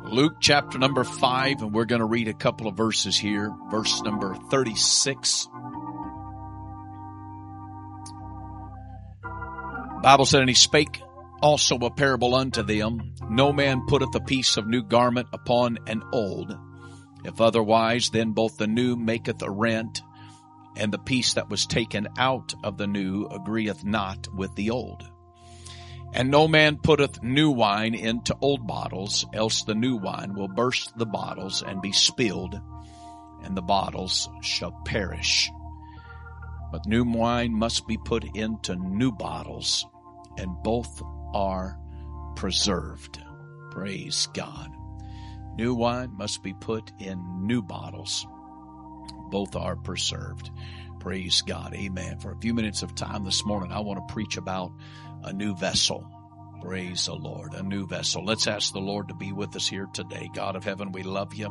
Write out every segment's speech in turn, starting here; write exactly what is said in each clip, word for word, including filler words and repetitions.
Luke chapter number five, and we're going to read a couple of verses here. Verse number thirty-six. The Bible said, "And he spake also a parable unto them, no man putteth a piece of new garment upon an old. If otherwise, then both the new maketh a rent, and the piece that was taken out of the new agreeth not with the old. And no man putteth new wine into old bottles, else the new wine will burst the bottles and be spilled, and the bottles shall perish. But new wine must be put into new bottles, and both are preserved." Praise God. New wine must be put in new bottles. Both are preserved. Praise God. Amen. For a few minutes of time this morning, I want to preach about a new vessel. Praise the Lord. A new vessel. Let's ask the Lord to be with us here today. God of heaven, we love you.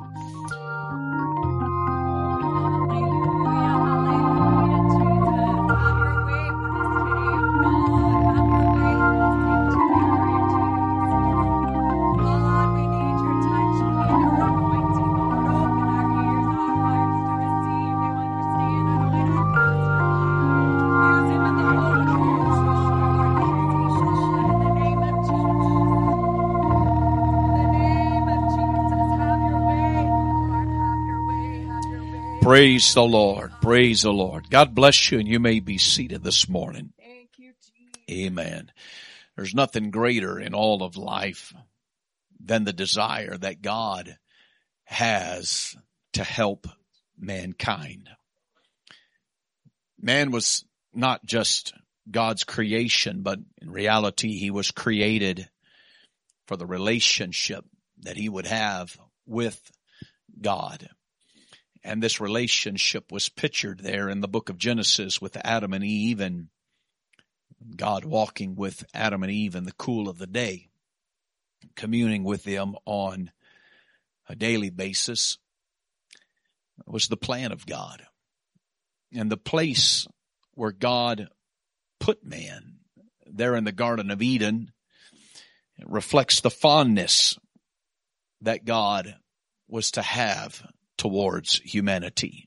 Praise the Lord. Praise the Lord. God bless you, and you may be seated this morning. Thank you, Jesus. Amen. There's nothing greater in all of life than the desire that God has to help mankind. Man was not just God's creation, but in reality, he was created for the relationship that he would have with God. And this relationship was pictured there in the book of Genesis with Adam and Eve, and God walking with Adam and Eve in the cool of the day, communing with them on a daily basis. It was the plan of God. And the place where God put man, there in the Garden of Eden, it reflects the fondness that God was to have towards humanity.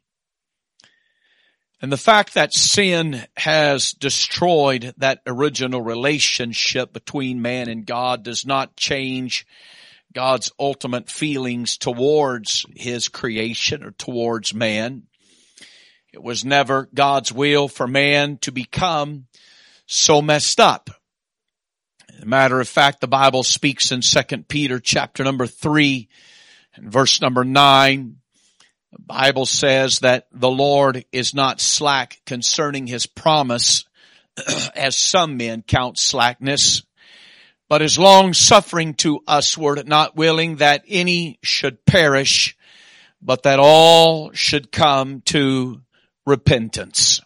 And the fact that sin has destroyed that original relationship between man and God does not change God's ultimate feelings towards his creation or towards man. It was never God's will for man to become so messed up. As a matter of fact, the Bible speaks in Second Peter chapter number three and verse number nine. The Bible says that the Lord is not slack concerning his promise, as some men count slackness, but is long-suffering to usward, not willing that any should perish, but that all should come to repentance.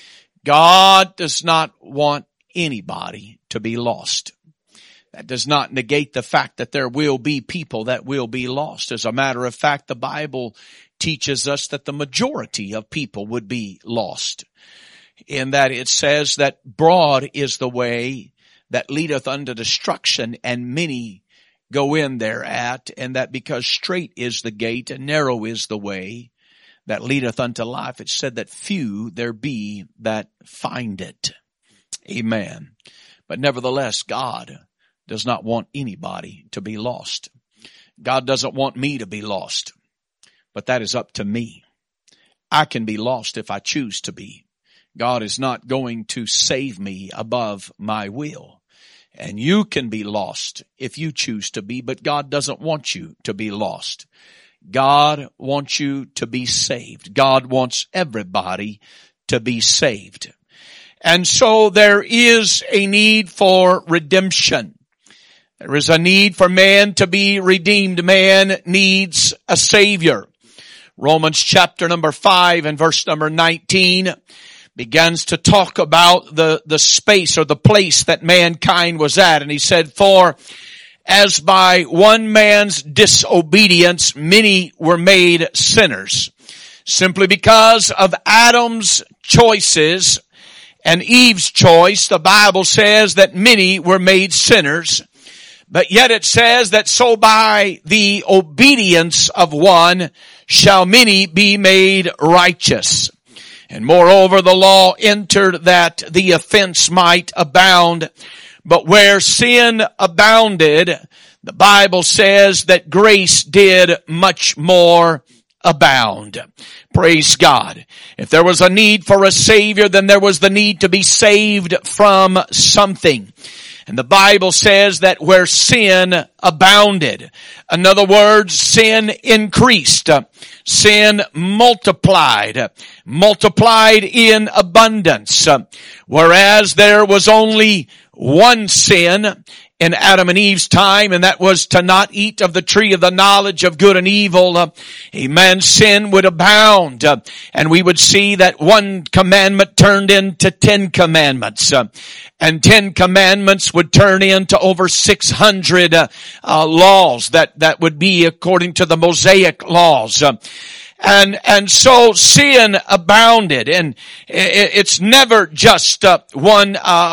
God does not want anybody to be lost. That does not negate the fact that there will be people that will be lost. As a matter of fact, the Bible teaches us that the majority of people would be lost, in that it says that broad is the way that leadeth unto destruction, and many go in thereat, and that because strait is the gate and narrow is the way that leadeth unto life, it said that few there be that find it. Amen. But nevertheless, God does not want anybody to be lost. God doesn't want me to be lost. But that is up to me. I can be lost if I choose to be. God is not going to save me above my will. And you can be lost if you choose to be, but God doesn't want you to be lost. God wants you to be saved. God wants everybody to be saved. And so there is a need for redemption. There is a need for man to be redeemed. Man needs a Savior. Romans chapter number five and verse number nineteen begins to talk about the, the space or the place that mankind was at. And he said, "For as by one man's disobedience many were made sinners." Simply because of Adam's choices and Eve's choice, the Bible says that many were made sinners. But yet it says that so by the obedience of one shall many be made righteous. And moreover, the law entered that the offense might abound. But where sin abounded, the Bible says that grace did much more abound. Praise God. If there was a need for a Savior, then there was the need to be saved from something. And the Bible says that where sin abounded, in other words, sin increased, sin multiplied, multiplied in abundance. Whereas there was only one sin in Adam and Eve's time, and that was to not eat of the tree of the knowledge of good and evil. Uh, amen. Sin would abound, uh, and we would see that one commandment turned into ten commandments, uh, and ten commandments would turn into over six hundred uh, uh, laws that that would be according to the Mosaic laws. Uh, And, and so sin abounded, and it's never just uh, one,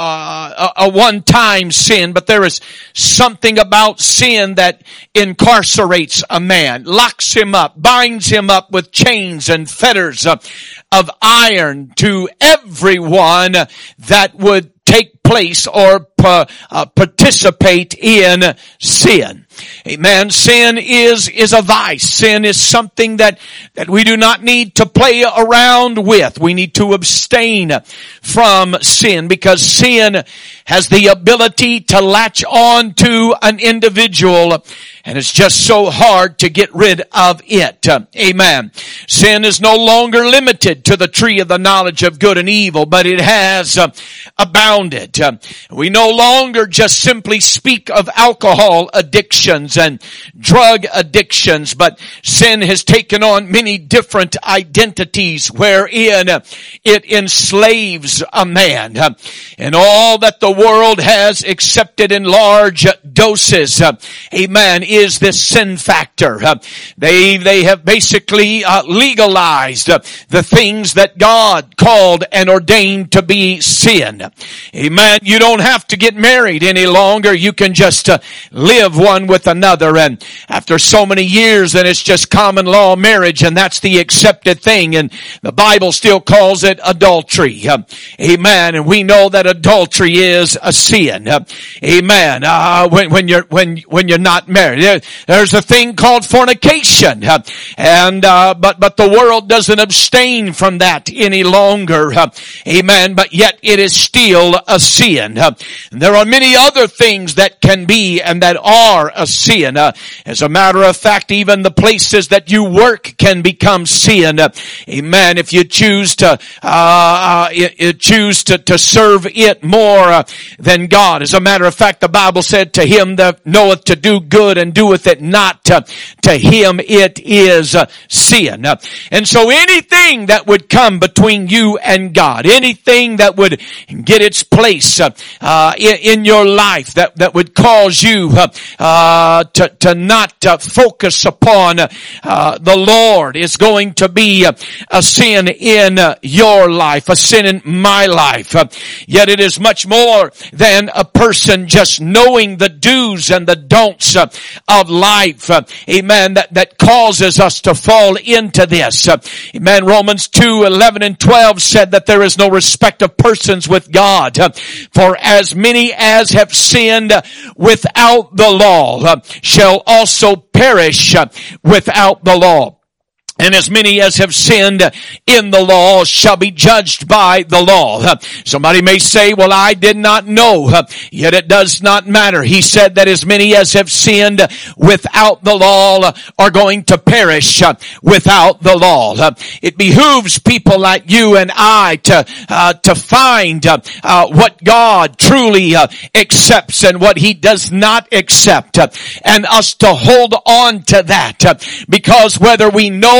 uh, a one-time sin, but there is something about sin that incarcerates a man, locks him up, binds him up with chains and fetters of, of iron to everyone that would take place or uh, uh, participate in sin. Amen. Sin is, is a vice. Sin is something that, that we do not need to play around with. We need to abstain from sin because sin has the ability to latch on to an individual, and it's just so hard to get rid of it. Amen. Sin is no longer limited to the tree of the knowledge of good and evil, but it has uh, abounded. Uh, we no longer just simply speak of alcohol addictions and drug addictions, but sin has taken on many different identities wherein it enslaves a man. Uh, and all that the world has accepted in large doses, uh, amen, is this sin factor. Uh, they, they have basically uh, legalized uh, the things that God called and ordained to be sin. Amen. You don't have to get married any longer. You can just uh, live one with another. And after so many years, then it's just common law marriage, and that's the accepted thing. And the Bible still calls it adultery. Uh, amen. And we know that adultery is a sin. Uh, amen. Uh, when, when you're, when, when you're not married. There, there's a thing called fornication. Uh, and, uh, but, but the world doesn't abstain from that any longer. Uh, amen. But yet it is still a sin. Uh, and there are many other things that can be and that are a sin. Uh, as a matter of fact, even the places that you work can become sin. Uh, amen. If you choose to, uh, uh you choose to, to serve it more uh, than God. As a matter of fact, the Bible said, to him that knoweth to do good and doeth it not, uh, to him it is uh, sin. Uh, and so anything that would come between you and God, anything that would get its place uh, uh, in, in your life, that, that would cause you uh, uh, to, to not uh, focus upon uh, the Lord, is going to be uh, a sin in uh, your life, a sin in my life. Uh, yet it is much more than a person just knowing the do's and the don'ts uh, of life. Uh, amen. That, that causes us to fall into this. Uh, amen. Romans two, eleven and twelve said that there is no respect of persons with God. Uh, for as many as have sinned without the law uh, shall also perish uh, without the law. And as many as have sinned in the law shall be judged by the law. Somebody may say, well, I did not know. Yet it does not matter. He said that as many as have sinned without the law are going to perish without the law. It behooves people like you and I to, uh, to find, uh, what God truly uh, accepts and what he does not accept. And us to hold on to that. Because whether we know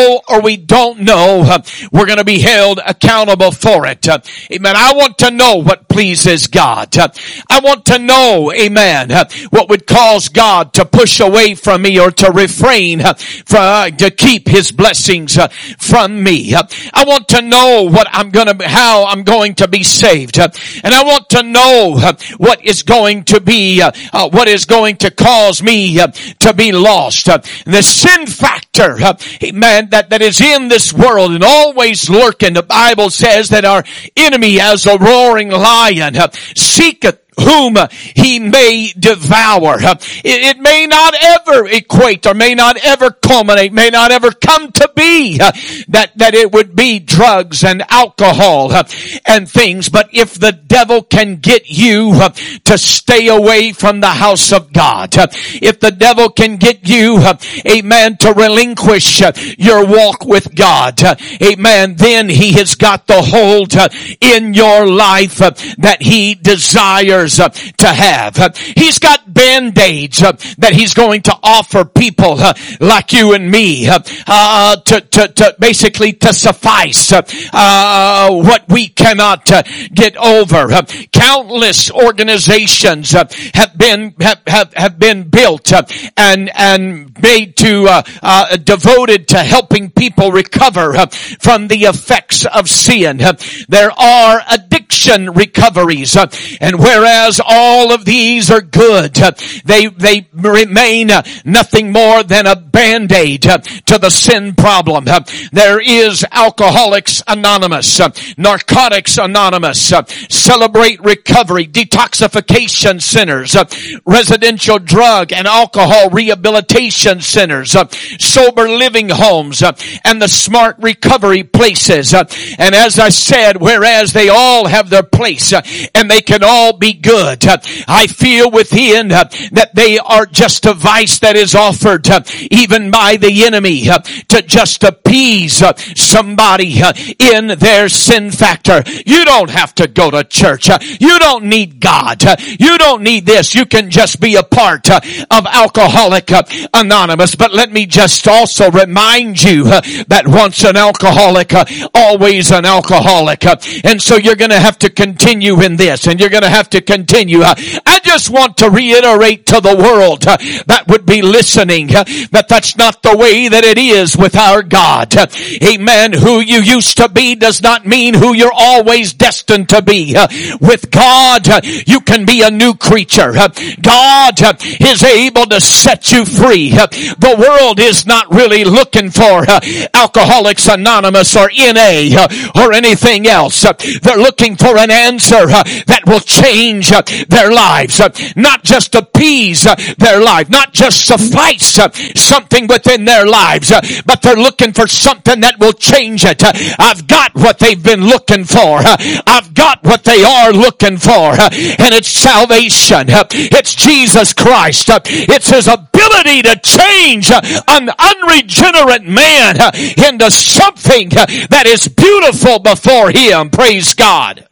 know or we don't know, uh, we're going to be held accountable for it. Uh, amen. I want to know what pleases God. Uh, I want to know, amen, uh, what would cause God to push away from me or to refrain uh, from, uh, to keep His blessings uh, from me. Uh, I want to know what I'm going to, how I'm going to be saved. Uh, and I want to know uh, what is going to be, uh, uh, what is going to cause me uh, to be lost. Uh, the sin factor, uh, amen, that, that is in this world and always lurking. The Bible says that our enemy, as a roaring lion, uh, seeketh whom he may devour. It, it may not ever equate or may not ever culminate, may not ever come to be uh, that, that it would be drugs and alcohol uh, and things. But if the devil can get you uh, to stay away from the house of God, uh, if the devil can get you, uh, amen, to relinquish uh, your walk with God, uh, amen, then he has got the hold uh, in your life uh, that he desires Uh, to have. Uh, he's got band-aids uh, that he's going to offer people uh, like you and me uh, uh, to, to, to basically to suffice uh, uh, what we cannot uh, get over. Uh, countless organizations uh, have been have, have, have been built uh, and and made to uh, uh, devoted to helping people recover uh, from the effects of sin. Uh, there are addiction recoveries, uh, and whereas As all of these are good, uh, they they remain uh, nothing more than a band-aid uh, to the sin problem. Uh, there is Alcoholics Anonymous, uh, Narcotics Anonymous, uh, Celebrate Recovery, Detoxification Centers, uh, Residential Drug and Alcohol Rehabilitation Centers, uh, Sober Living Homes, uh, and the Smart Recovery Places. Uh, and as I said, whereas they all have their place uh, and they can all be good, uh, I feel within uh, that they are just a vice that is offered uh, even by the enemy uh, to just appease uh, somebody uh, in their sin factor. You don't have to go to church. Uh, you don't need God. Uh, you don't need this. You can just be a part uh, of Alcoholic uh, Anonymous. But let me just also remind you uh, that once an alcoholic, uh, always an alcoholic. Uh, and so you're going to have to continue in this, and you're going to have to continue. Uh, I just want to reiterate to the world uh, that would be listening uh, that that's not the way that it is with our God. Uh, amen. Who you used to be does not mean who you're always destined to be. Uh, with God, uh, you can be a new creature. Uh, God uh, is able to set you free. Uh, the world is not really looking for uh, Alcoholics Anonymous or N A uh, or anything else. Uh, they're looking for an answer uh, that will change uh, their lives, uh, not just appease uh, their life, not just suffice uh, something within their lives, uh, but they're looking for something that will change it. Uh, I've got what they've been looking for. Uh, I've got what they are looking for, uh, and it's salvation. Uh, it's Jesus Christ. Uh, it's His ability to change uh, an unregenerate man uh, into something uh, that is beautiful before Him. Praise God.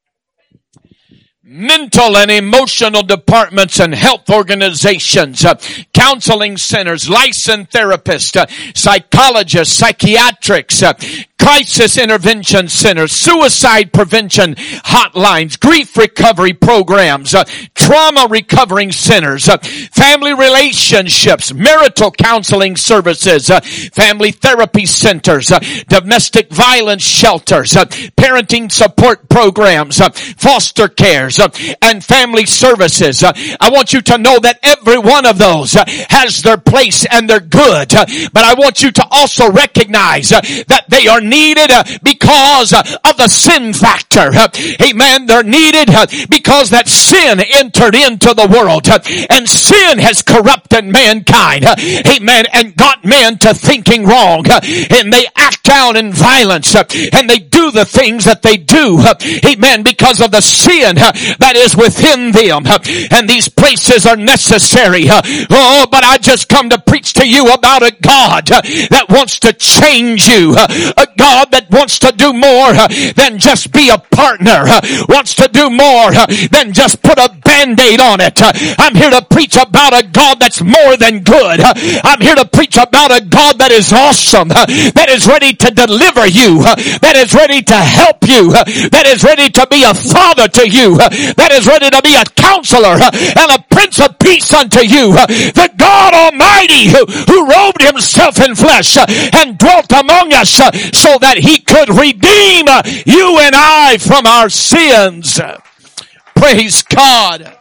Mental and emotional departments and health organizations, uh, counseling centers, licensed therapists, uh, psychologists, psychiatrics, uh, crisis intervention centers, suicide prevention hotlines, grief recovery programs, uh, trauma recovering centers, uh, family relationships, marital counseling services, uh, family therapy centers, uh, domestic violence shelters, uh, parenting support programs, uh, foster cares, uh, and family services. Uh, I want you to know that every one of those uh, has their place and they're good. Uh, but I want you to also recognize uh, that they are needed uh, because uh, of the sin factor. Uh, amen. They're needed uh, because that sin entered into the world, uh, and sin has corrupted mankind. Uh, amen. And got men to thinking wrong, uh, and they act out in violence, uh, and they do do the things that they do. Amen. Because of the sin that is within them. And these places are necessary. Oh, but I just come to preach to you about a God that wants to change you. A God that wants to do more than just be a partner. Wants to do more than just put a Band-Aid on it. I'm here to preach about a God that's more than good. I'm here to preach about a God that is awesome, that is ready to deliver you, that is ready to help you, that is ready to be a father to you, that is ready to be a counselor and a prince of peace unto you. The God Almighty who, who robed himself in flesh and dwelt among us so that he could redeem you and I from our sins. Praise God.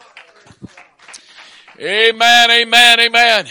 Amen, amen, amen.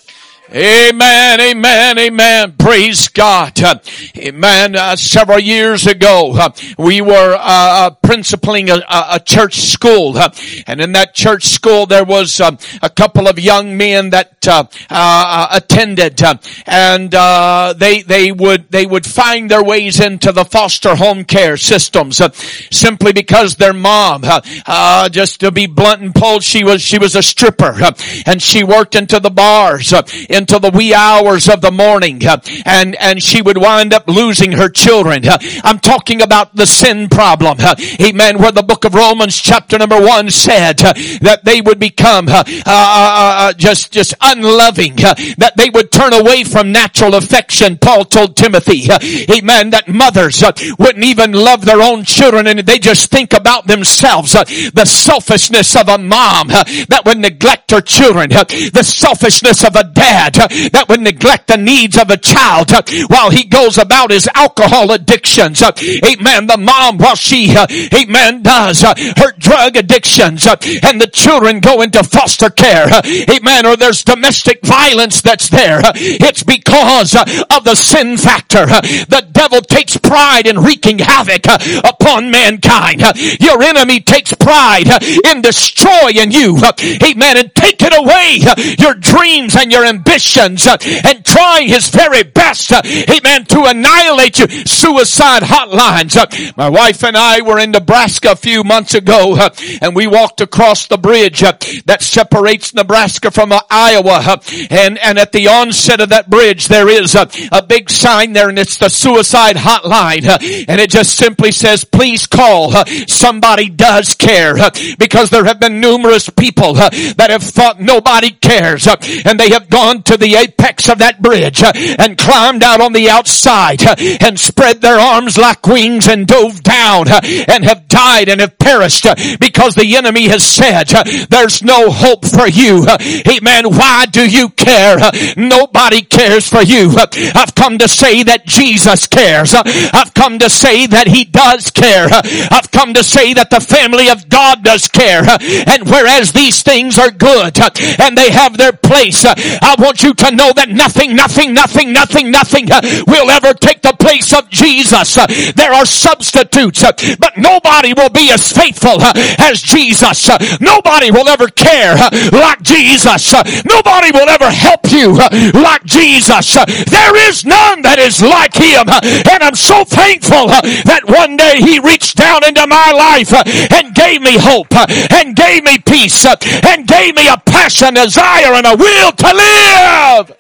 Amen, amen, amen. Praise God. Uh, amen. Uh, several years ago, uh, we were uh, principaling a, a church school. Uh, and in that church school, there was uh, a couple of young men that uh, uh, attended. Uh, and uh, they they would they would find their ways into the foster home care systems uh, simply because their mom, uh, uh, just to be blunt and bold, she was she was a stripper. Uh, and she worked into the bars. Uh, into the wee hours of the morning, uh, and and she would wind up losing her children. Uh, I'm talking about the sin problem. Uh, amen. Where the book of Romans chapter number one said uh, that they would become uh, uh, uh, just just unloving, uh, that they would turn away from natural affection. Paul told Timothy, uh, amen, that mothers uh, wouldn't even love their own children, and they just think about themselves. Uh, the selfishness of a mom uh, that would neglect her children, uh, the selfishness of a dad uh, that would neglect the needs of a child uh, while he goes about his alcohol addictions. Uh, amen. The mom, while she, uh, amen, does uh, her drug addictions, uh, and the children go into foster care. Uh, amen. Or there's domestic violence that's there. Uh, it's because uh, of the sin factor. Uh, the devil takes pride in wreaking havoc uh, upon mankind. Uh, your enemy takes pride uh, in destroying you. Uh, amen. And taking away uh, your dreams and your ambitions uh, and trying his very best, uh, amen, to annihilate you. Suicide hotlines. Uh, my wife and I were in Nebraska a few months ago, uh, and we walked across the bridge uh, that separates Nebraska from uh, Iowa. Uh, and, and at the onset of that bridge, there is uh, a big sign there, and it's the suicide hotline. Uh, and it just simply says, please call. Uh, somebody does care. Uh, because there have been numerous people uh, that have thought nobody cares. Uh, and they have gone to the apex of that bridge uh, and climbed out on the outside uh, and spread their arms like wings and dove down uh, and have died and have perished uh, because the enemy has said uh, there's no hope for you. Uh, amen. Why do you care? Uh, nobody cares for you. Uh, I've come to say that Jesus cares. Uh, I've come to say that he does care. Uh, I've come to say that the family of God does care. Uh, and whereas these things are good uh, and they have their place, uh, I want you to know that nothing, nothing, nothing, nothing, nothing uh, will ever take the place of Jesus. Uh, there are substitutes, uh, but nobody will be as faithful uh, as Jesus. Uh, nobody will ever care uh, like Jesus. Uh, nobody will ever help you uh, like Jesus. Uh, there is none that is like him. Uh, and I'm so thankful uh, that one day he reached down into my life uh, and gave me hope uh, and gave me peace uh, and gave me a passion, desire, and a will to live.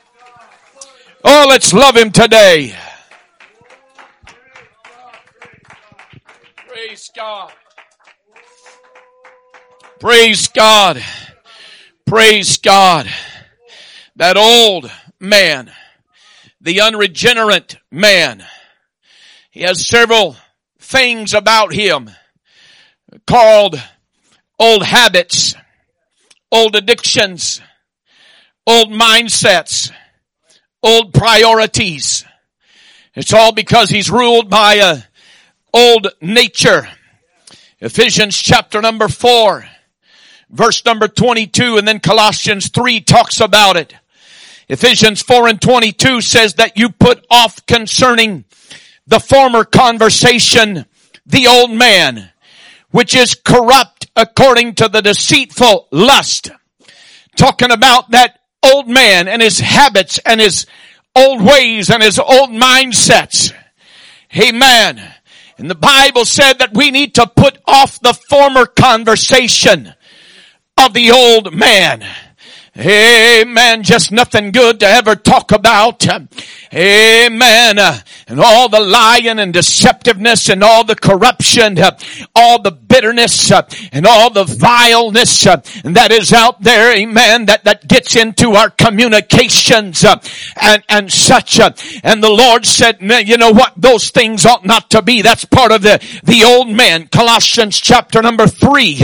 Oh, let's love him today. Praise God. Praise God. Praise God. That old man, the unregenerate man, he has several things about him called old habits, old addictions, old mindsets, old priorities. It's all because he's ruled by a old nature. Ephesians chapter number four, verse number twenty-two, and then Colossians three talks about it. Ephesians four and twenty-two says that you put off concerning the former conversation the old man, which is corrupt according to the deceitful lust. Talking about that old man and his habits and his old ways and his old mindsets. Amen. And the Bible said that we need to put off the former conversation of the old man. Amen. Just nothing good to ever talk about. Amen. And all the lying and deceptiveness and all the corruption, all the bitterness and all the vileness that is out there. Amen. That, that gets into our communications and, and such. And the Lord said, you know what? Those things ought not to be. That's part of the, the old man. Colossians chapter number three.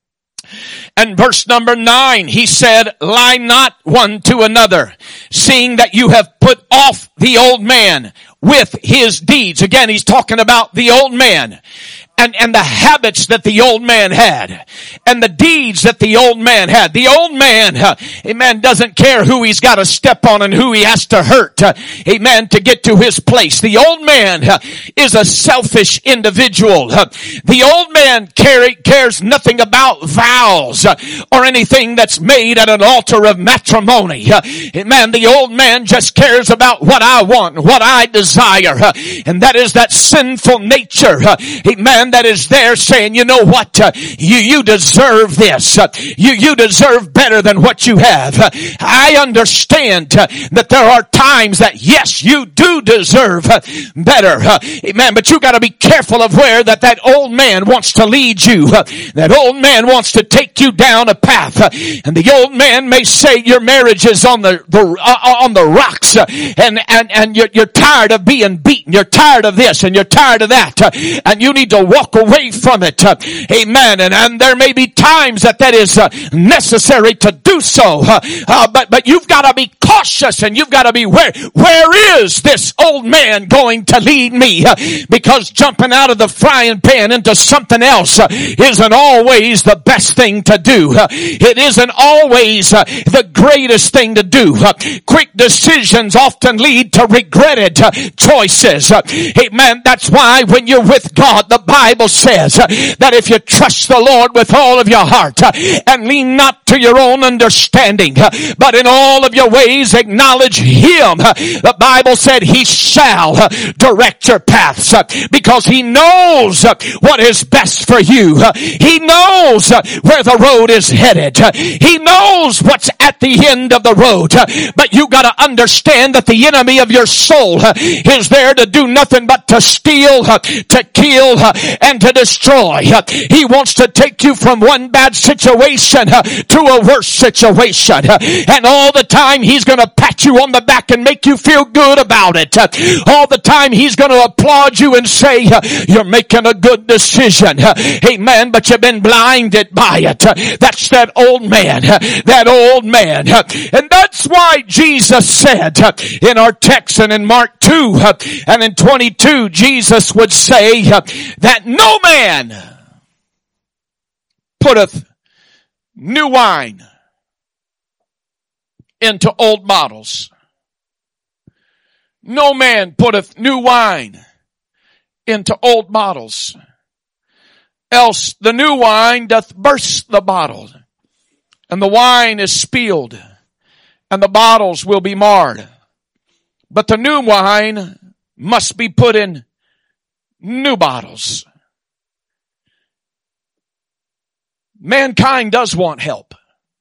And verse number nine, he said, lie not one to another, seeing that you have put off the old man with his deeds. Again, he's talking about the old man. And, and the habits that the old man had. And the deeds that the old man had. The old man, uh, amen, doesn't care who he's got to step on and who he has to hurt, uh, amen, to get to his place. The old man uh, is a selfish individual. Uh, the old man care, cares nothing about vows uh, or anything that's made at an altar of matrimony. Uh, amen, the old man just cares about what I want, what I desire. Uh, and that is that sinful nature. Uh, amen. That is there saying, you know what, uh, you, you deserve this. Uh, you, you deserve better than what you have. Uh, I understand uh, that there are times that yes, you do deserve uh, better. Uh, amen. But you gotta be careful of where that, that old man wants to lead you. Uh, that old man wants to take you down a path. Uh, and the old man may say your marriage is on the, the uh, on the rocks. Uh, and, and, and you're, you're tired of being beaten. You're tired of this and you're tired of that. Uh, and you need to walk Walk away from it. Uh, amen. And, and there may be times that that is uh, necessary to do so. Uh, uh, but, but you've got to be cautious and you've got to be where, where is this old man going to lead me? Uh, because jumping out of the frying pan into something else uh, isn't always the best thing to do. Uh, it isn't always uh, the greatest thing to do. Uh, quick decisions often lead to regretted uh, choices. Uh, amen. That's why when you're with God, the Bible Bible says uh, that if you trust the Lord with all of your heart uh, and lean not to your own understanding, uh, but in all of your ways acknowledge Him, uh, the Bible said He shall uh, direct your paths uh, because He knows uh, what is best for you. Uh, he knows uh, where the road is headed. Uh, he knows what's at the end of the road. Uh, but you got to understand that the enemy of your soul uh, is there to do nothing but to steal, uh, to kill, uh, and to destroy. He wants to take you from one bad situation to a worse situation. And all the time He's going to pat you on the back and make you feel good about it. All the time He's going to applaud you and say, you're making a good decision. Amen. But you've been blinded by it. That's that old man. That old man. And that's why Jesus said in our text and in Mark two and in twenty-two, Jesus would say that no man putteth new wine into old bottles. No man putteth new wine into old bottles. Else the new wine doth burst the bottle, and the wine is spilled, and the bottles will be marred. But the new wine must be put in new bottles. Mankind does want help.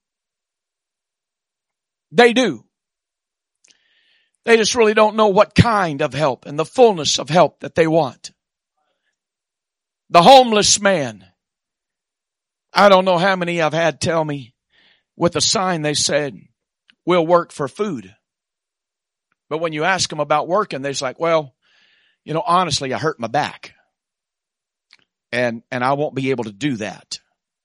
They do. They just really don't know what kind of help and the fullness of help that they want. The homeless man. I don't know how many I've had tell me with a sign they said, we'll work for food. But when you ask them about working, they're like, well, you know, honestly, I hurt my back. And, and I won't be able to do that.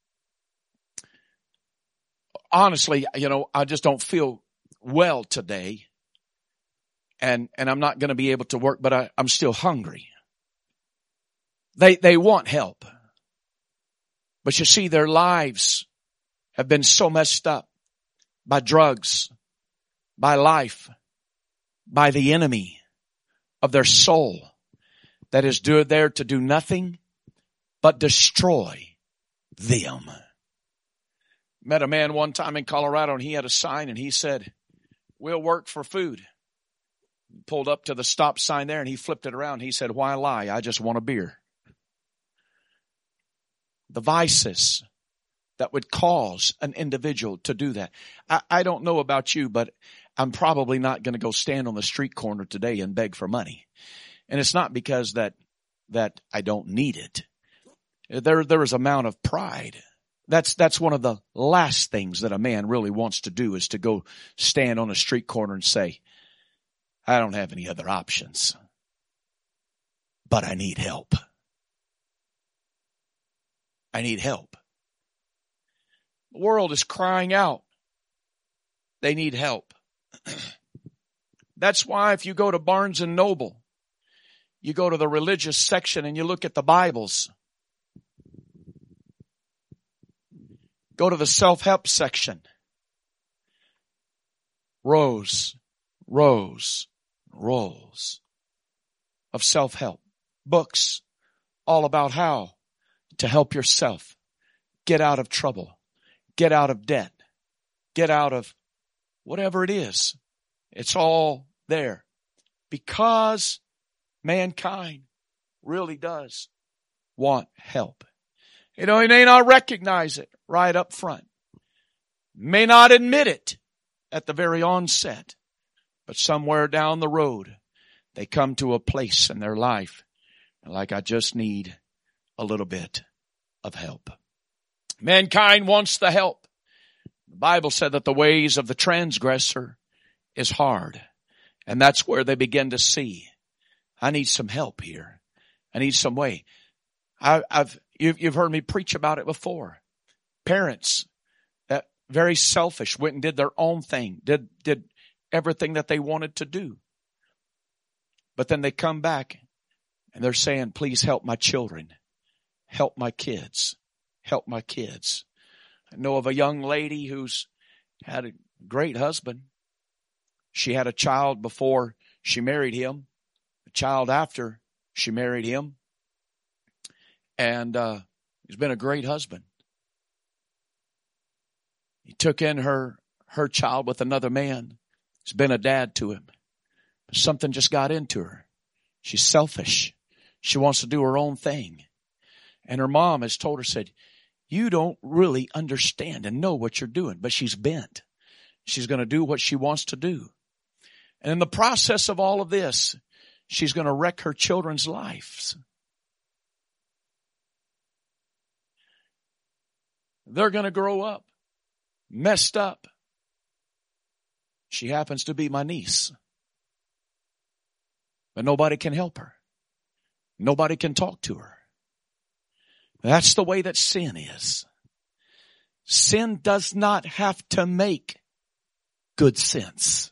Honestly, you know, I just don't feel well today. And, and I'm not going to be able to work, but I, I'm still hungry. They, they want help. But you see, their lives have been so messed up by drugs, by life, by the enemy of their soul that is there to do nothing but destroy them. Met a man one time in Colorado and he had a sign and he said, we'll work for food. Pulled up to the stop sign there and he flipped it around. He said, why lie? I just want a beer. the vices that would cause an individual to do that. I, I don't know about you, but I'm probably not going to go stand on the street corner today and beg for money. And it's not because that, that I don't need it. There, there is an amount of pride. That's, that's one of the last things that a man really wants to do, is to go stand on a street corner and say, I don't have any other options, but I need help. I need help. The world is crying out. They need help. That's why if you go to Barnes and Noble, you go to the religious section and you look at the Bibles. Go to the self-help section. Rows, rows, rows of self-help books, all about how to help yourself get out of trouble, get out of debt, get out of whatever it is. It's all there because mankind really does want help. You know, he may not recognize it right up front, may not admit it at the very onset, but somewhere down the road, they come to a place in their life like, I just need a little bit of help. Mankind wants the help. The Bible said that the ways of the transgressor is hard. And that's where they begin to see, I need some help here. I need some way. I, I've, you've, you've heard me preach about it before. Parents that very selfish went and did their own thing, did, did everything that they wanted to do. But then they come back and they're saying, please help my children. Help my kids. Help my kids. I know of a young lady who's had a great husband. She had a child before she married him, a child after she married him. And uh, he's been a great husband. He took in her, her child with another man. He's been a dad to him. But something just got into her. She's selfish. She wants to do her own thing. And her mom has told her, said, you don't really understand and know what you're doing. But she's bent. She's going to do what she wants to do. And in the process of all of this, she's going to wreck her children's lives. They're going to grow up messed up. She happens to be my niece. But nobody can help her. Nobody can talk to her. That's the way that sin is. Sin does not have to make good sense.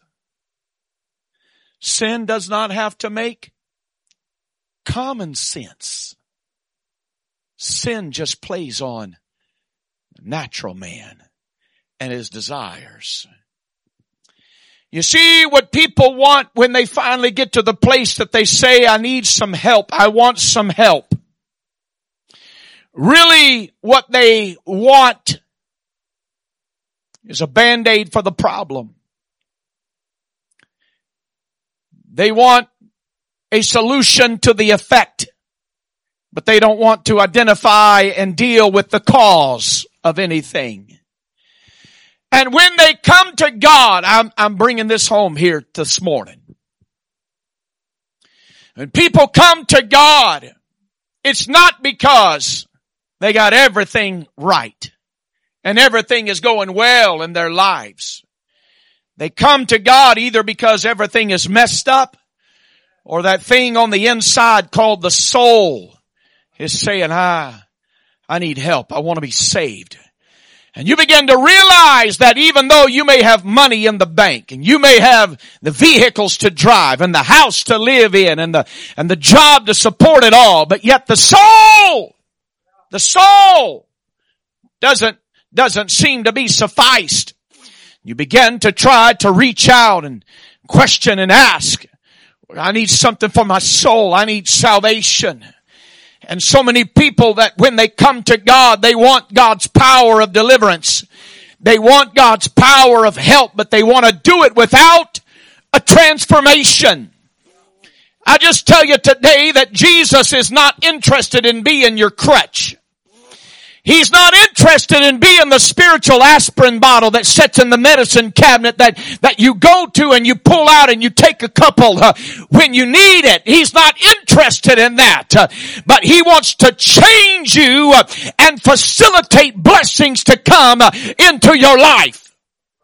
Sin does not have to make common sense. Sin just plays on the natural man and his desires. You see, what people want when they finally get to the place that they say, I need some help, I want some help. Really, what they want is a Band-Aid for the problem. They want a solution to the effect, but they don't want to identify and deal with the cause of anything. And when they come to God, I'm, I'm bringing this home here this morning. When people come to God, it's not because they got everything right and everything is going well in their lives. They come to God either because everything is messed up or that thing on the inside called the soul is saying, ah, I need help. I want to be saved. And you begin to realize that even though you may have money in the bank and you may have the vehicles to drive and the house to live in and the, and the job to support it all, but yet the soul, the soul doesn't, doesn't seem to be sufficed. You begin to try to reach out and question and ask, I need something for my soul. I need salvation. And so many people that when they come to God, they want God's power of deliverance. They want God's power of help, but they want to do it without a transformation. I just tell you today that Jesus is not interested in being your crutch. He's not interested in being the spiritual aspirin bottle that sits in the medicine cabinet that, that you go to and you pull out and you take a couple uh, when you need it. He's not interested in that. Uh, but He wants to change you uh, and facilitate blessings to come uh, into your life.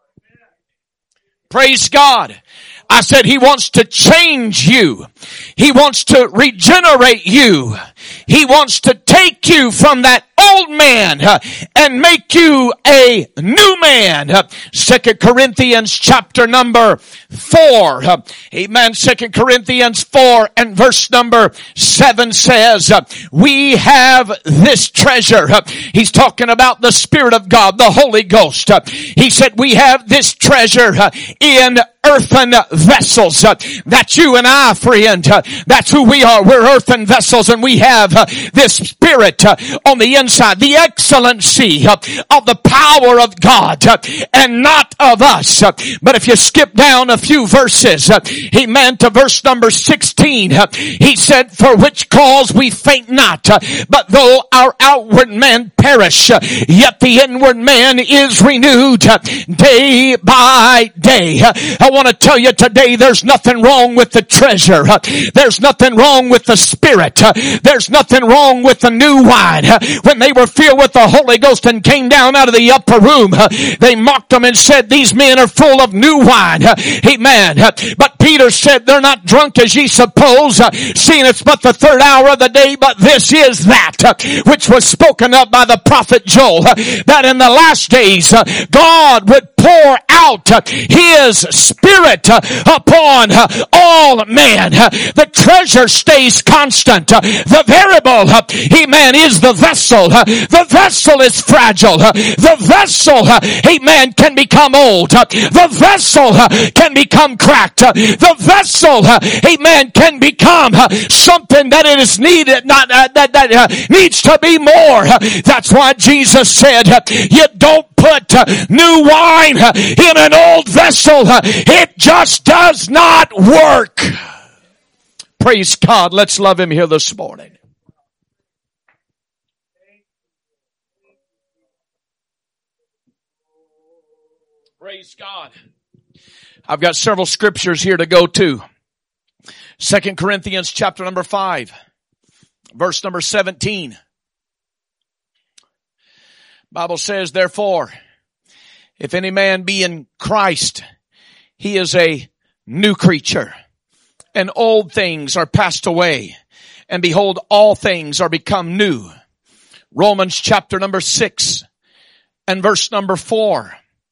Praise God. I said He wants to change you. He wants to regenerate you. He wants to take you from that old man uh, and make you a new man. Uh, Second Corinthians chapter number four. Uh, amen. Second Corinthians four and verse number seven says, uh, we have this treasure. Uh, he's talking about the Spirit of God, the Holy Ghost. Uh, he said we have this treasure uh, in earthen vessels. Uh, that's you and I, friend. Uh, that's who we are. We're earthen vessels, and we have uh, this Spirit uh, on the inside, the excellency uh, of the power of God uh, and not of us. Uh, but if you skip down a few verses, uh, he meant to verse number sixteen. Uh, he said, for which cause we faint not, uh, but though our outward man perish, uh, yet the inward man is renewed uh, day by day. Uh, I want to tell you today, there's nothing wrong with the treasure. Uh, there's nothing wrong with the Spirit. Uh, there's nothing wrong with the new wine. Uh, when they were filled with the Holy Ghost and came down out of the upper room, uh, they mocked them and said, these men are full of new wine. Uh, amen. Uh, but Peter said, they're not drunk as ye suppose, uh, seeing it's but the third hour of the day, but this is that uh, which was spoken of by the prophet Joel, uh, that in the last days uh, God would pour out uh, His Spirit uh, upon uh, all men. Uh, the treasure stays constant. Uh, the variable, uh, amen, is the vessel. Uh, the vessel is fragile. Uh, the vessel, uh, amen, can become old. Uh, the vessel uh, can become cracked. Uh, the vessel, uh, amen, can become uh, something that it is needed, not uh, that that uh, needs to be more. Uh, that's why Jesus said, uh, "You don't put uh, new wine uh, in an old vessel. Uh, it just does not work." Praise God. Let's love Him here this morning. Praise God. I've got several scriptures here to go to. Second Corinthians chapter number five, verse number seventeen. Bible says, therefore, if any man be in Christ, he is a new creature, and old things are passed away, and behold, all things are become new. Romans chapter number six and verse number four.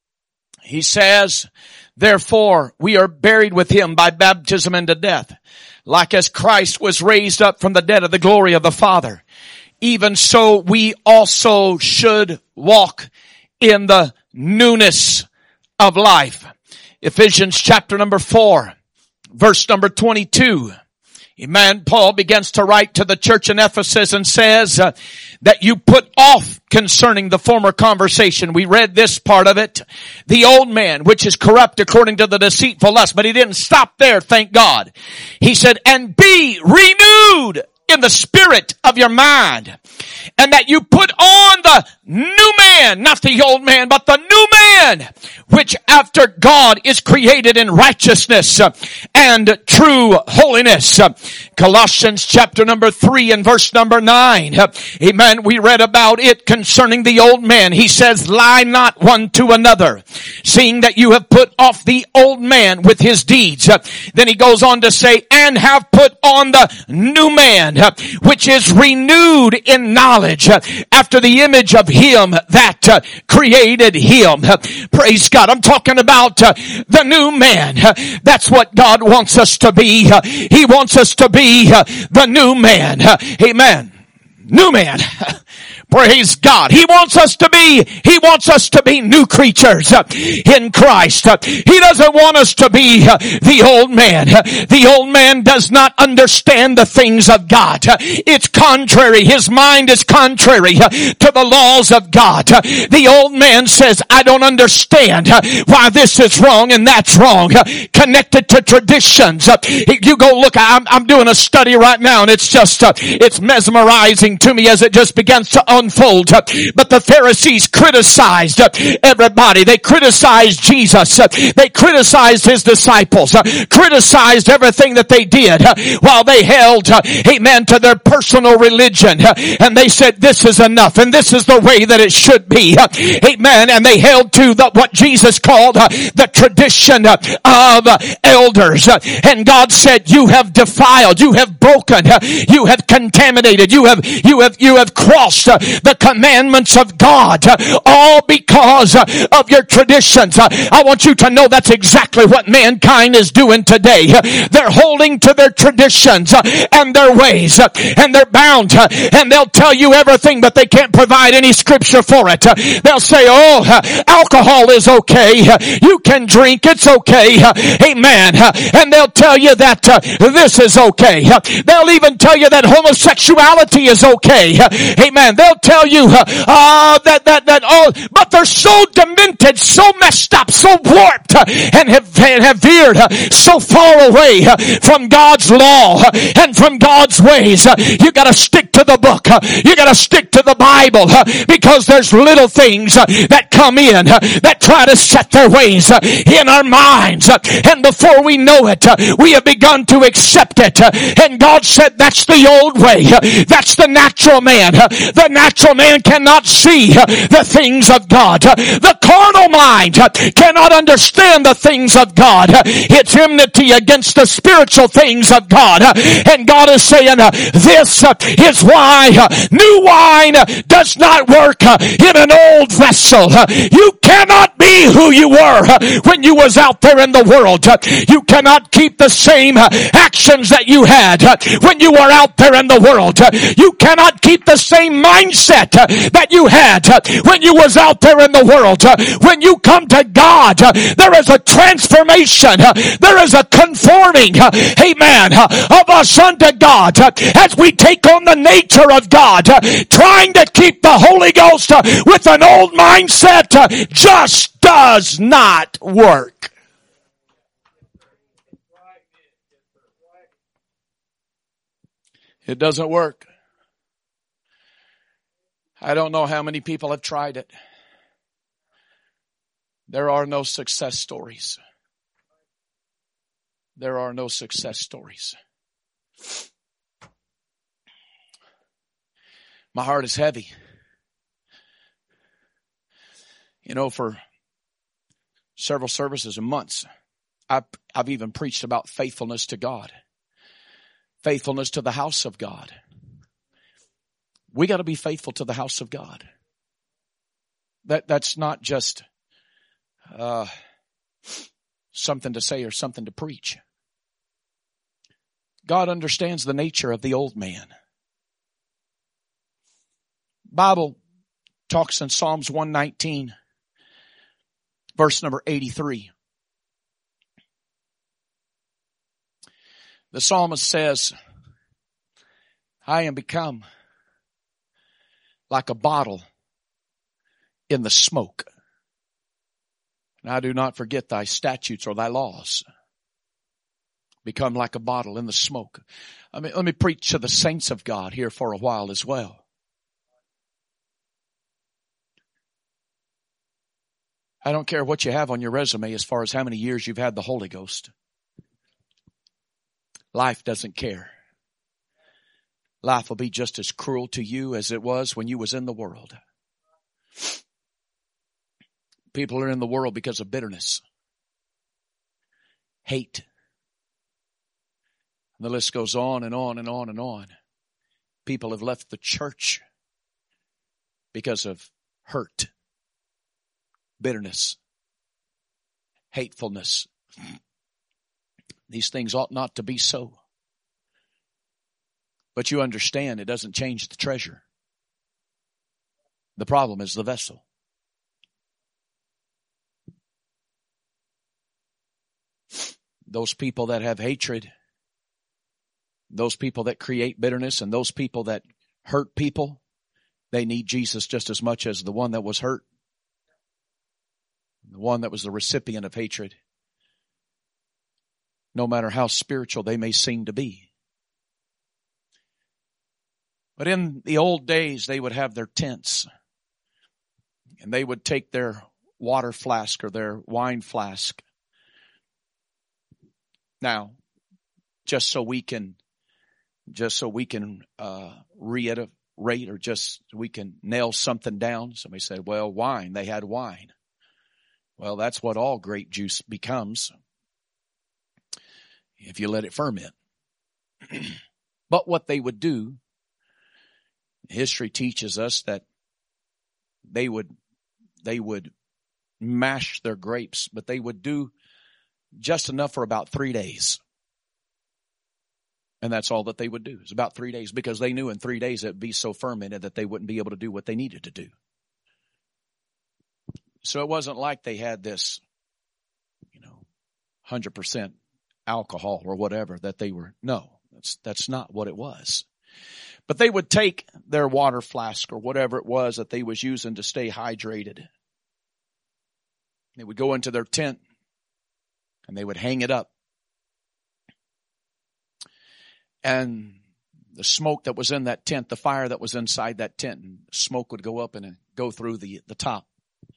He says, therefore, we are buried with Him by baptism into death, like as Christ was raised up from the dead of the glory of the Father. Even so we also should walk in the newness of life. Ephesians chapter number four, verse number twenty-two. Amen. Paul begins to write to the church in Ephesus and says uh, that you put off concerning the former conversation. We read this part of it. The old man, which is corrupt according to the deceitful lust. But he didn't stop there, thank God. He said, and be renewed in the spirit of your mind, and that you put on the new man, not the old man, but the new man, which after God is created in righteousness and true holiness. Colossians chapter number three and verse number nine. Amen. We read about it concerning the old man. He says, lie not one to another, seeing that you have put off the old man with his deeds. Then he goes on to say, and have put on the new man, which is renewed in knowledge after the image of Him that uh, created him. Uh, praise God. I'm talking about uh, the new man. Uh, that's what God wants us to be. Uh, he wants us to be uh, the new man. Uh, amen. New man. Praise God. He wants us to be, He wants us to be new creatures uh, in Christ. Uh, he doesn't want us to be uh, the old man. Uh, the old man does not understand the things of God. Uh, it's contrary. His mind is contrary uh, to the laws of God. Uh, the old man says, I don't understand uh, why this is wrong and that's wrong. Uh, connected to traditions. Uh, you go look, I'm, I'm doing a study right now, and it's just, uh, it's mesmerizing to me as it just begins to unfold. sevenfold. But the Pharisees criticized everybody. They criticized Jesus. They criticized his disciples. Criticized everything that they did while they held, amen, to their personal religion. And they said, this is enough and this is the way that it should be. Amen. And they held to the, what Jesus called the tradition of elders. And God said, you have defiled, you have broken, you have contaminated, you have, you have, you have crossed the commandments of God, all because of your traditions. I want you to know that's exactly what mankind is doing today. They're holding to their traditions and their ways, and they're bound, and they'll tell you everything, but they can't provide any scripture for it. They'll say, oh, alcohol is okay. You can drink. It's okay. Amen. And they'll tell you that uh, this is okay. They'll even tell you that homosexuality is okay. Amen. They'll tell you uh, uh, that, that, that, oh, but they're so demented, so messed up, so warped, uh, and have, have veered uh, so far away uh, from God's law uh, and from God's ways. Uh, you gotta stick to the book. Uh, you gotta stick to the Bible uh, because there's little things uh, that come in uh, that try to set their ways uh, in our minds. Uh, and before we know it, uh, we have begun to accept it. Uh, and God said, that's the old way. Uh, that's the natural man. Uh, the natural man cannot see uh, the things of God. Uh, the carnal mind uh, cannot understand the things of God. Uh, it's enmity against the spiritual things of God. Uh, and God is saying, uh, this uh, is why uh, new wine uh, does not work uh, in an old vessel. Uh, you cannot be who you were uh, when you was out there in the world. Uh, you cannot keep the same uh, actions that you had uh, when you were out there in the world. Uh, you cannot keep the same mindset uh, that you had uh, when you was out there in the world. Uh, when you come to God, uh, there is a transformation. Uh, there is a conforming, uh, amen, uh, of us unto God uh, as we take on the nature of God. Uh, trying to keep the Holy Ghost uh, with an old mindset uh, just does not work. It doesn't work. I don't know how many people have tried it. There are no success stories. There are no success stories. My heart is heavy. You know, for several services and months, I've, I've even preached about faithfulness to God. Faithfulness to the house of God. We got to be faithful to the house of God. That, that's not just uh, something to say or something to preach. God understands the nature of the old man. Bible talks in Psalms one nineteen, verse number eighty-three. The psalmist says, I am become like a bottle in the smoke. And I do not forget thy statutes or thy laws. Become like a bottle in the smoke. I mean, let me preach to the saints of God here for a while as well. I don't care what you have on your resume as far as how many years you've had the Holy Ghost. Life doesn't care. Life will be just as cruel to you as it was when you was in the world. People are in the world because of bitterness, hate. And the list goes on and on and on and on. People have left the church because of hurt, bitterness, hatefulness. These things ought not to be so. But you understand it doesn't change the treasure. The problem is the vessel. Those people that have hatred, those people that create bitterness, and those people that hurt people, they need Jesus just as much as the one that was hurt, the one that was the recipient of hatred, no matter how spiritual they may seem to be. But in the old days, they would have their tents, and they would take their water flask or their wine flask. Now, just so we can, just so we can uh, reiterate, or just so we can nail something down. Somebody said, "Well, wine. They had wine." Well, that's what all grape juice becomes if you let it ferment. But what they would do, history teaches us that they would they would mash their grapes, but they would do just enough for about three days. And that's all that they would do, is about three days, because they knew in three days it would be so fermented that they wouldn't be able to do what they needed to do. So it wasn't like they had this, you know, one hundred percent alcohol or whatever that they were. No, that's, that's not what it was. But they would take their water flask or whatever it was that they was using to stay hydrated. They would go into their tent and they would hang it up. And the smoke that was in that tent, the fire that was inside that tent, and smoke would go up and go through the, the top.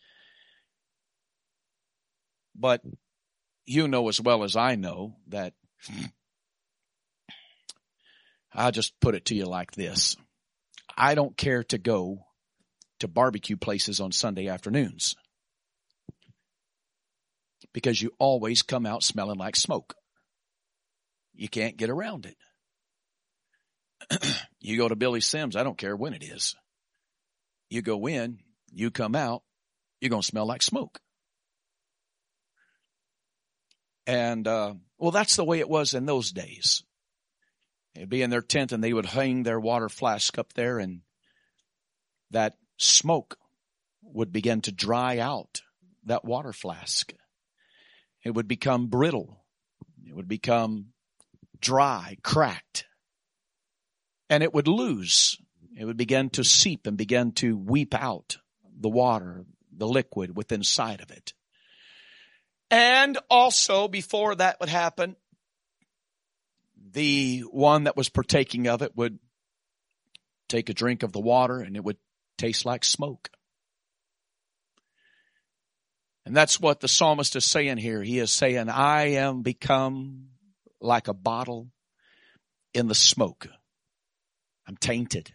But you know as well as I know that, I'll just put it to you like this. I don't care to go to barbecue places on Sunday afternoons, because you always come out smelling like smoke. You can't get around it. You go to Billy Sims, I don't care when it is. You go in, you come out, you're going to smell like smoke. And, uh, well, that's the way it was in those days. They'd be in their tent and they would hang their water flask up there, and that smoke would begin to dry out that water flask. It would become brittle. It would become dry, cracked. And it would lose. It would begin to seep and begin to weep out the water, the liquid within inside of it. And also, before that would happen, the one that was partaking of it would take a drink of the water and it would taste like smoke. And that's what the psalmist is saying here. He is saying, I am become like a bottle in the smoke. I'm tainted.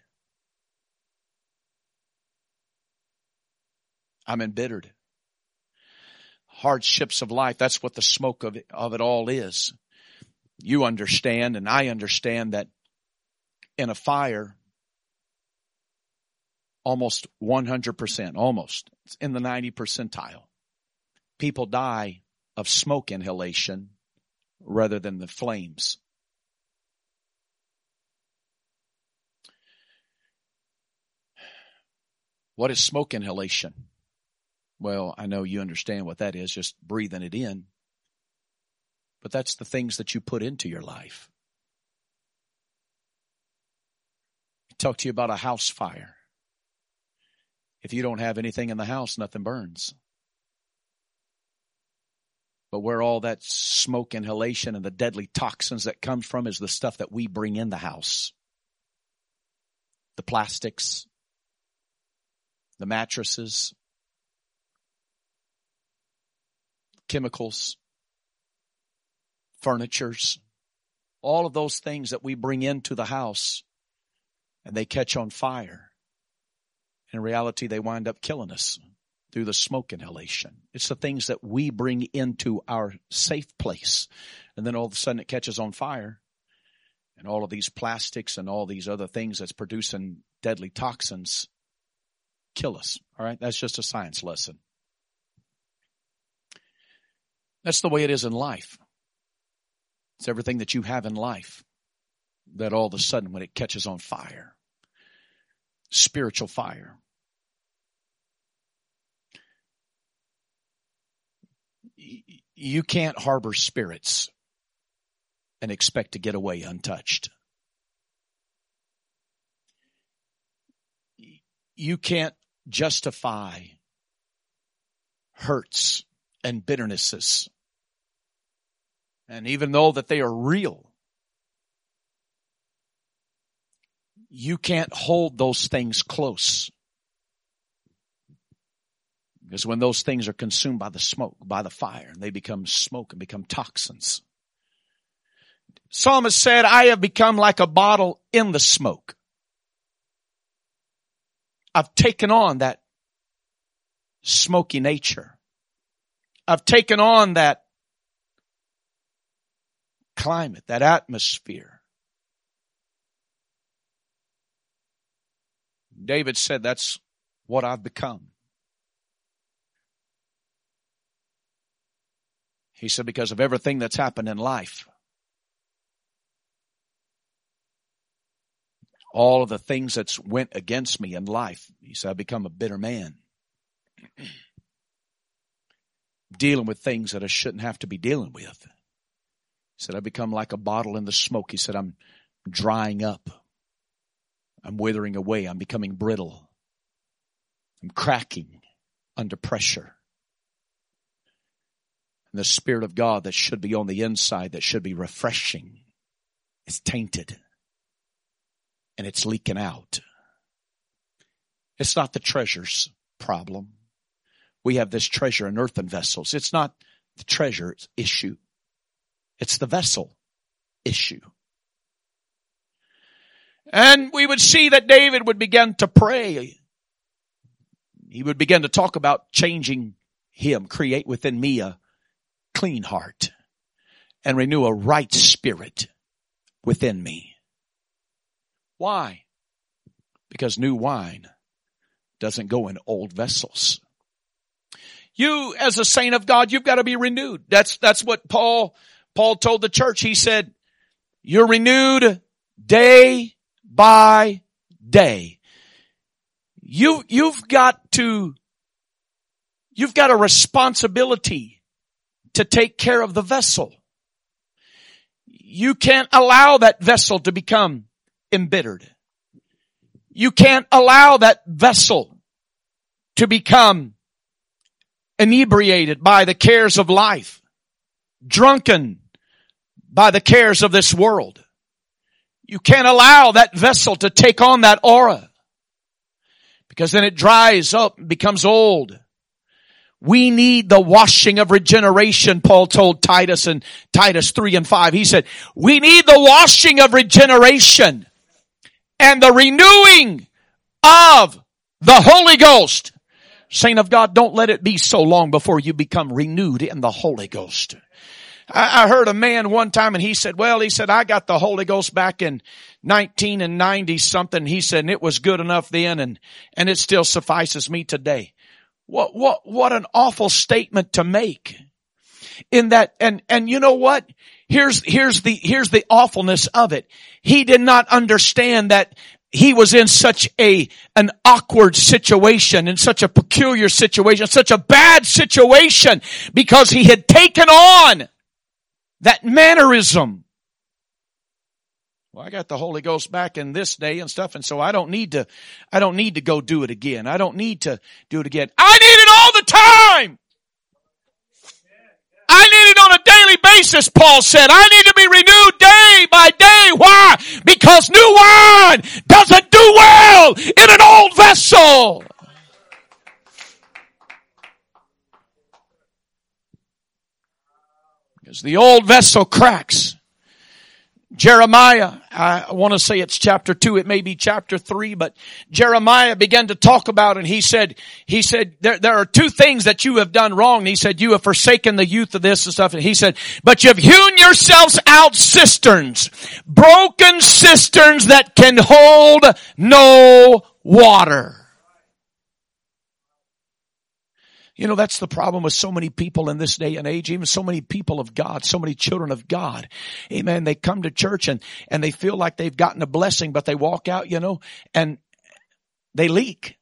I'm embittered. Hardships of life, that's what the smoke of it, of it all is. You understand, and I understand, that in a fire, almost one hundred percent, almost, it's in the ninety percentile, people die of smoke inhalation rather than the flames. What is smoke inhalation? Well, I know you understand what that is, just breathing it in. But that's the things that you put into your life. I talk to you about a house fire. If you don't have anything in the house, nothing burns. But where all that smoke inhalation and the deadly toxins that comes from is the stuff that we bring in the house. The plastics, the mattresses, chemicals, furnitures, all of those things that we bring into the house, and they catch on fire. In reality, they wind up killing us through the smoke inhalation. It's the things that we bring into our safe place, and then all of a sudden it catches on fire, and all of these plastics and all these other things that's producing deadly toxins kill us. All right, that's just a science lesson. That's the way it is in life. It's everything that you have in life that all of a sudden when it catches on fire, spiritual fire. You can't harbor spirits and expect to get away untouched. You can't justify hurts and bitternesses. And even though that they are real, you can't hold those things close. Because when those things are consumed by the smoke, by the fire, they become smoke and become toxins. Psalmist said, I have become like a bottle in the smoke. I've taken on that smoky nature. I've taken on that climate, that atmosphere. David said, that's what I've become. He said, because of everything that's happened in life, all of the things that's went against me in life, he said, I've become a bitter man. Dealing with things that I shouldn't have to be dealing with. He said, I've become like a bottle in the smoke. He said, I'm drying up. I'm withering away. I'm becoming brittle. I'm cracking under pressure. And the Spirit of God that should be on the inside, that should be refreshing, is tainted. And it's leaking out. It's not the treasure's problem. We have this treasure in earthen vessels. It's not the treasure's issue. It's the vessel issue. And we would see that David would begin to pray. He would begin to talk about changing him, create within me a clean heart and renew a right spirit within me. Why? Because new wine doesn't go in old vessels. You, as a saint of God, you've got to be renewed. That's, that's what Paul, Paul told the church. He said, you're renewed day by day. You, you've got to, you've got a responsibility to take care of the vessel. You can't allow that vessel to become embittered. You can't allow that vessel to become inebriated by the cares of life, drunken by the cares of this world. You can't allow that vessel to take on that aura, because then it dries up and becomes old. We need the washing of regeneration, Paul told Titus in Titus three and five. He said, we need the washing of regeneration and the renewing of the Holy Ghost. Saint of God, don't let it be so long before you become renewed in the Holy Ghost. I, I heard a man one time and he said, well, he said, I got the Holy Ghost back in nineteen ninety something. He said, and it was good enough then and, and it still suffices me today. What, what, what an awful statement to make in that. And, and you know what? Here's, here's the, here's the awfulness of it. He did not understand that he was in such a, an awkward situation, in such a peculiar situation, such a bad situation, because he had taken on that mannerism. Well, I got the Holy Ghost back in this day and stuff, and so I don't need to, I don't need to go do it again. I don't need to do it again. I need it all the time. I need it on a daily basis, Paul said. I need to be renewed day by day. Why? Because new wine doesn't do well in an old vessel. Because the old vessel cracks. Jeremiah, I want to say it's chapter two, it may be chapter three, but Jeremiah began to talk about it and he said, he said, there, there are two things that you have done wrong. And he said, you have forsaken the youth of this and stuff. And he said, but you've hewn yourselves out cisterns, broken cisterns that can hold no water. You know, that's the problem with so many people in this day and age, even so many people of God, so many children of God. Amen. They come to church and, and they feel like they've gotten a blessing, but they walk out, you know, and they leak.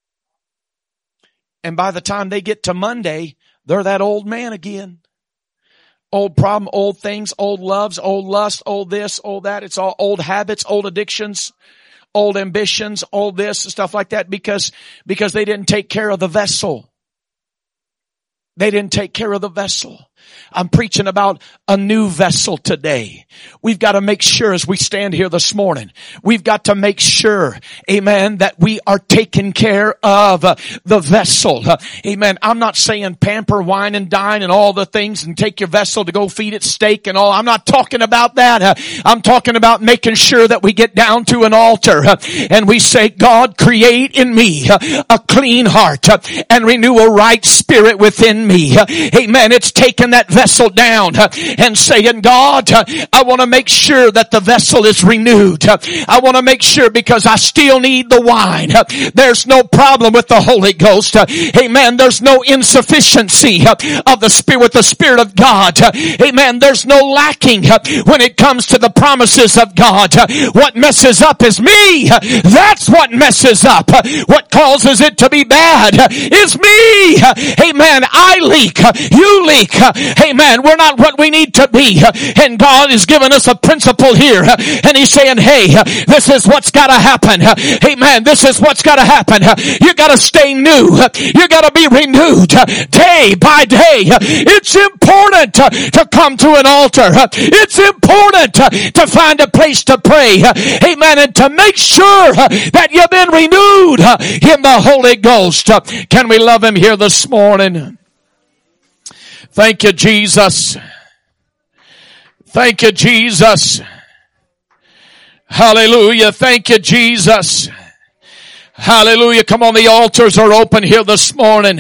And by the time they get to Monday, they're that old man again. Old problem, old things, old loves, old lust, old this, old that. It's all old habits, old addictions, old ambitions, old this and stuff like that, because, because they didn't take care of the vessel. They didn't take care of the vessel. I'm preaching about a new vessel today. We've got to make sure as we stand here this morning, we've got to make sure, amen, that we are taking care of uh, the vessel. Uh, amen. I'm not saying pamper, wine and dine and all the things and take your vessel to go feed it steak and all. I'm not talking about that. Uh, I'm talking about making sure that we get down to an altar uh, and we say, God, create in me uh, a clean heart uh, and renew a right spirit within me. Uh, amen. It's taking that vessel vessel down uh, and saying, God, uh, I want to make sure that the vessel is renewed. Uh, I want to make sure because I still need the wine. Uh, there's no problem with the Holy Ghost. Uh, amen. There's no insufficiency uh, of the Spirit with the Spirit of God. Uh, amen. There's no lacking uh, when it comes to the promises of God. Uh, what messes up is me. Uh, that's what messes up. Uh, what causes it to be bad uh, is me. Uh, amen. I leak. Uh, you leak. Uh, Amen. We're not what we need to be. And God has given us a principle here. And He's saying, hey, this is what's got to happen. Amen. This is what's got to happen. You got to stay new. You got to be renewed day by day. It's important to come to an altar. It's important to find a place to pray. Amen. And to make sure that you've been renewed in the Holy Ghost. Can we love Him here this morning? Thank you, Jesus. Thank you, Jesus. Hallelujah. Thank you, Jesus. Hallelujah. Come on, the altars are open here this morning.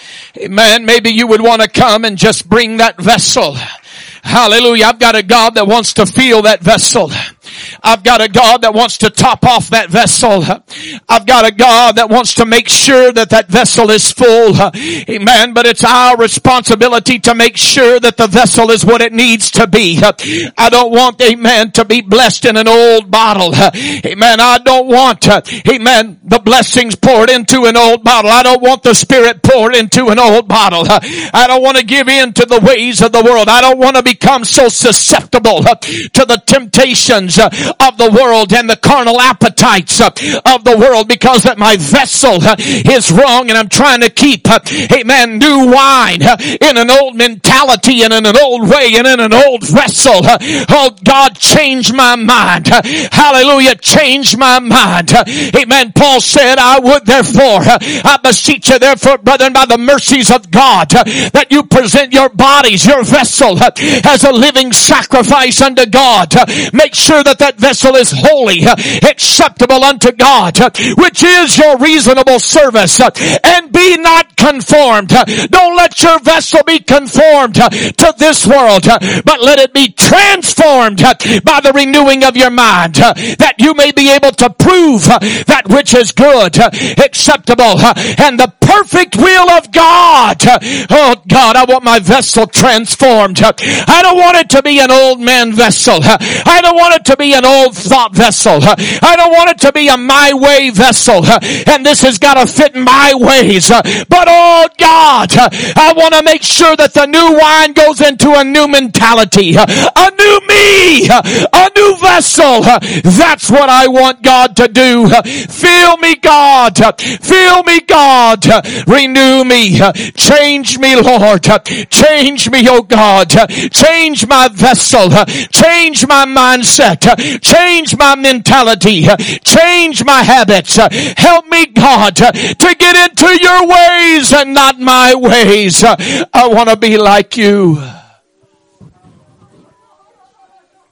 Amen. Maybe you would want to come and just bring that vessel. Hallelujah. I've got a God that wants to feel that vessel. I've got a God that wants to top off that vessel. I've got a God that wants to make sure that that vessel is full. Amen. But it's our responsibility to make sure that the vessel is what it needs to be. I don't want, amen, to be blessed in an old bottle. Amen. I don't want, amen, the blessings poured into an old bottle. I don't want the Spirit poured into an old bottle. I don't want to give in to the ways of the world. I don't want to become so susceptible to the temptations of the world and the carnal appetites of the world because that my vessel is wrong and I'm trying to keep, amen, new wine in an old mentality and in an old way and in an old vessel. Oh God, change my mind. Hallelujah, change my mind. Amen. Paul said, I would therefore, I beseech you therefore, brethren, by the mercies of God, that you present your bodies, your vessel, as a living sacrifice unto God. Make sure that that vessel is holy, acceptable unto God, which is your reasonable service. And be not conformed. Don't let your vessel be conformed to this world, but let it be transformed by the renewing of your mind, that you may be able to prove that which is good, acceptable, and the perfect will of God. Oh God, I want my vessel transformed. I don't want it to be an old man vessel. I don't want it to be an old thought vessel. I don't want it to be a my way vessel. And this has got to fit my ways. But oh God, I want to make sure that the new wine goes into a new mentality, a new me, a new vessel. That's what I want God to do. Fill me, God. Fill me, God. Renew me. Change me, Lord. Change me, oh God. Change my vessel. Change my mindset. Change my mentality. Change my habits. Help me, God, to get into your ways and not my ways. I want to be like you.